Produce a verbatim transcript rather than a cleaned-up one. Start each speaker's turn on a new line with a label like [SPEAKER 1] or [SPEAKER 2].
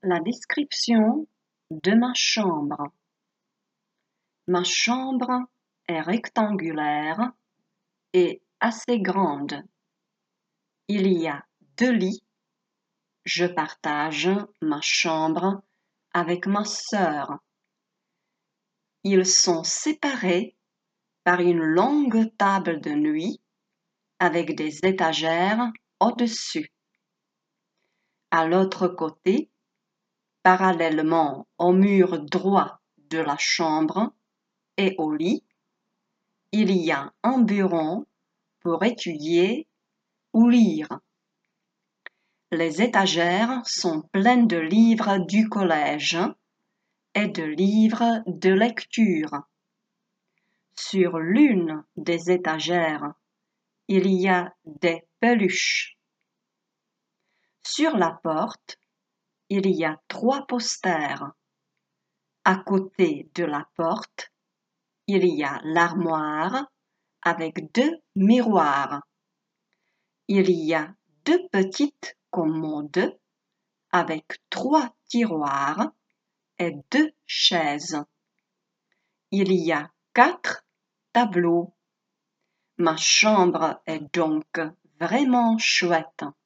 [SPEAKER 1] La description de ma chambre. Ma chambre est rectangulaire et assez grande. Il y a deux lits. Je partage ma chambre avec ma sœur. Ils sont séparés par une longue table de nuit avec des étagères au-dessus. À l'autre côté, parallèlement au mur droit de la chambre et au lit, il y a un bureau pour étudier ou lire. Les étagères sont pleines de livres du collège et de livres de lecture. Sur l'une des étagères, il y a des peluches. Sur la porte, il y a trois posters. À côté de la porte, il y a l'armoire avec deux miroirs. Il y a deux petites commodes avec trois tiroirs et deux chaises. Il y a quatre tableaux. Ma chambre est donc vraiment chouette.